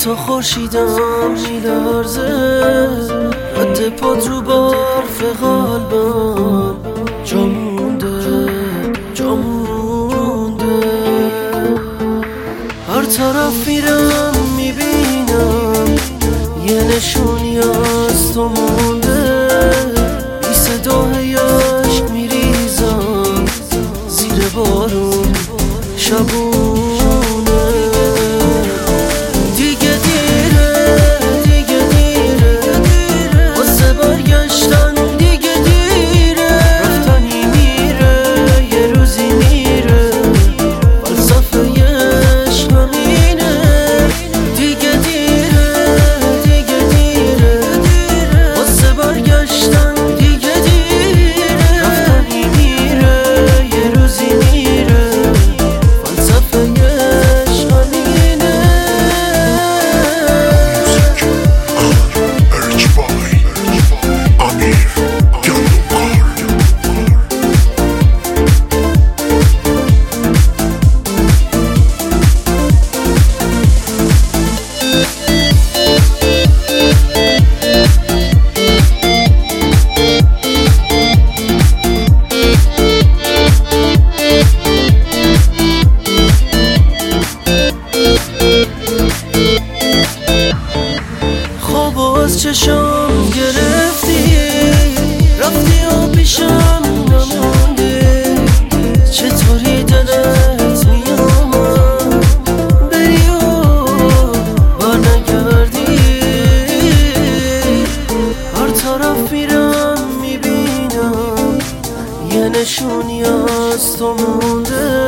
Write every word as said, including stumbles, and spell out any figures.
تو خورشیدم میلرزه، رد پات رو برف قلبم جا مونده جا مونده. هر طرف میرم میبینم یه نشونی از تو مونده، بی صدای عشق میریزم زیر بارون شبونه. دیگه دیره دیگه دیره واسه برگشتن، دیگه دیره رفتنی میره یه روزی میره، فلسفه عشق همینه. دیگه دیره دیگه دیره واسه برگشتن، دیگه دیره رفتنی میره یه روزی میره، فلسفه عشق همینه. خواب از چشم گرفتی، رفتی و پیشم نموندی. چطوری دلت میامد بری و برنگردی؟ هر طرف میرم میبینم یه نشونی از تو مونده،